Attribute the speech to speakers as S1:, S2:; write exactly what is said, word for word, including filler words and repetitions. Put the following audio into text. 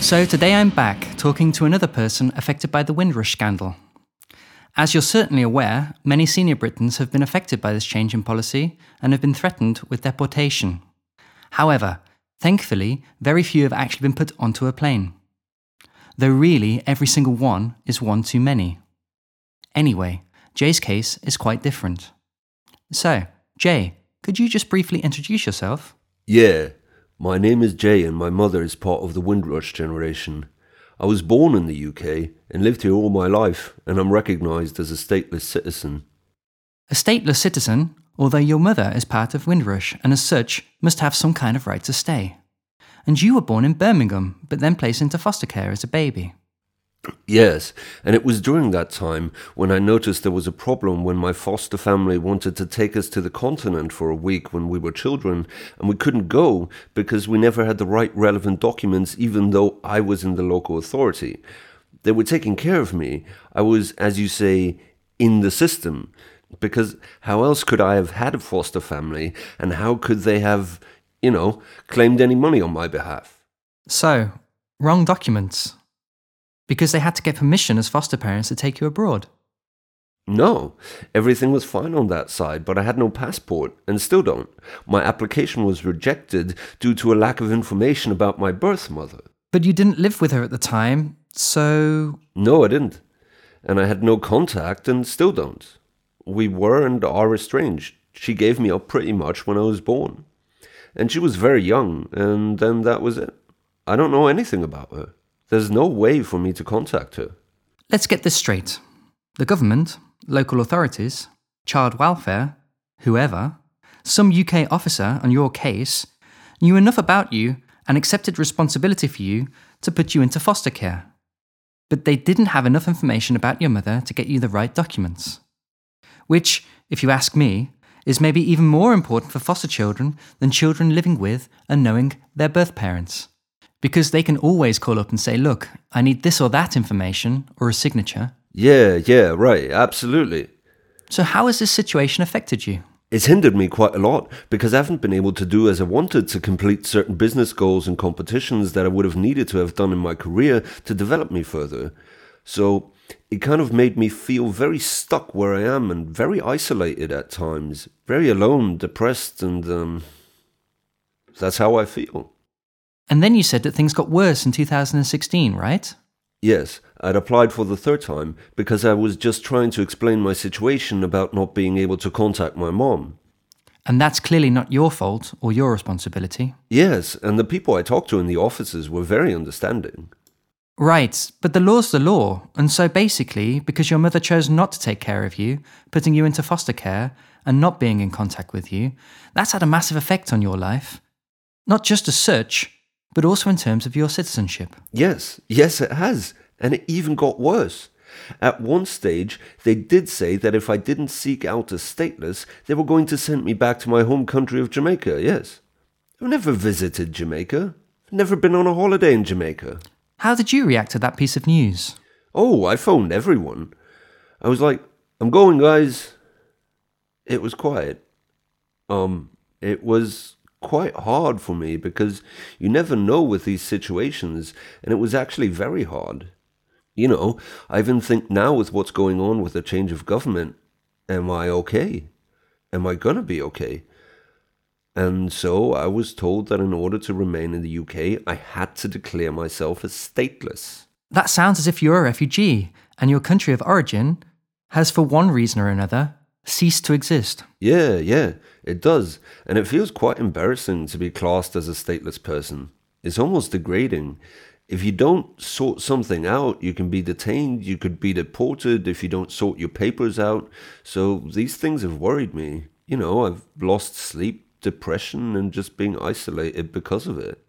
S1: So today I'm back talking to another person affected by the Windrush scandal. As you're certainly aware, many senior Britons have been affected by this change in policy and have been threatened with deportation. However, thankfully, very few have actually been put onto a plane. Though really, every single one is one too many. Anyway, Jay's case is quite different. So, Jay, could you just briefly introduce yourself?
S2: Yeah, my name is Jay and my mother is part of the Windrush generation. I was born in the U K and lived here all my life, and I'm recognised as a stateless citizen.
S1: A stateless citizen, although your mother is part of Windrush and as such must have some kind of right to stay. And you were born in Birmingham, but then placed into foster care as a baby.
S2: Yes, and it was during that time when I noticed there was a problem when my foster family wanted to take us to the continent for a week when we were children, and we couldn't go because we never had the right relevant documents even though I was in the local authority. They were taking care of me. I was, as you say, in the system, because how else could I have had a foster family, and how could they have, you know, claimed any money on my behalf?
S1: So, wrong documents. Because they had to get permission as foster parents to take you abroad.
S2: No, everything was fine on that side, but I had no passport, and still don't. My application was rejected due to a lack of information about my birth mother.
S1: But you didn't live with her at the time, so...
S2: No, I didn't. And I had no contact, and still don't. We were and are estranged. She gave me up pretty much when I was born. And she was very young, and then that was it. I don't know anything about her. There's no way for me to contact her.
S1: Let's get this straight. The government, local authorities, child welfare, whoever, some U K officer on your case, knew enough about you and accepted responsibility for you to put you into foster care. But they didn't have enough information about your mother to get you the right documents. Which, if you ask me, is maybe even more important for foster children than children living with and knowing their birth parents. Because they can always call up and say, look, I need this or that information or a signature.
S2: Yeah, yeah, right, absolutely.
S1: So how has this situation affected you?
S2: It's hindered me quite a lot because I haven't been able to do as I wanted to complete certain business goals and competitions that I would have needed to have done in my career to develop me further. So it kind of made me feel very stuck where I am and very isolated at times, very alone, depressed, and um, that's how I feel.
S1: And then you said that things got worse in two thousand sixteen, right?
S2: Yes, I'd applied for the third time because I was just trying to explain my situation about not being able to contact my mom.
S1: And that's clearly not your fault or your responsibility.
S2: Yes, and the people I talked to in the offices were very understanding.
S1: Right, but the law's the law, and so basically, because your mother chose not to take care of you, putting you into foster care, and not being in contact with you, that's had a massive effect on your life. Not just as such, but also in terms of your citizenship.
S2: Yes, yes it has, and it even got worse. At one stage, they did say that if I didn't seek out as stateless, they were going to send me back to my home country of Jamaica, yes. I've never visited Jamaica. I've never been on a holiday in Jamaica.
S1: How did you react to that piece of news?
S2: Oh, I phoned everyone. I was like, I'm going, guys. It was quiet. Um, it was quite hard for me because you never know with these situations, and it was actually very hard. You know, I even think now with what's going on with the change of government, am I okay? Am I gonna be okay? And so I was told that in order to remain in the U K, I had to declare myself as stateless.
S1: That sounds as if you're a refugee, and your country of origin has, for one reason or another, ceased to exist.
S2: Yeah, yeah, it does. And it feels quite embarrassing to be classed as a stateless person. It's almost degrading. If you don't sort something out, you can be detained, you could be deported if you don't sort your papers out. So these things have worried me. You know, I've lost sleep, depression, and just being isolated because of it.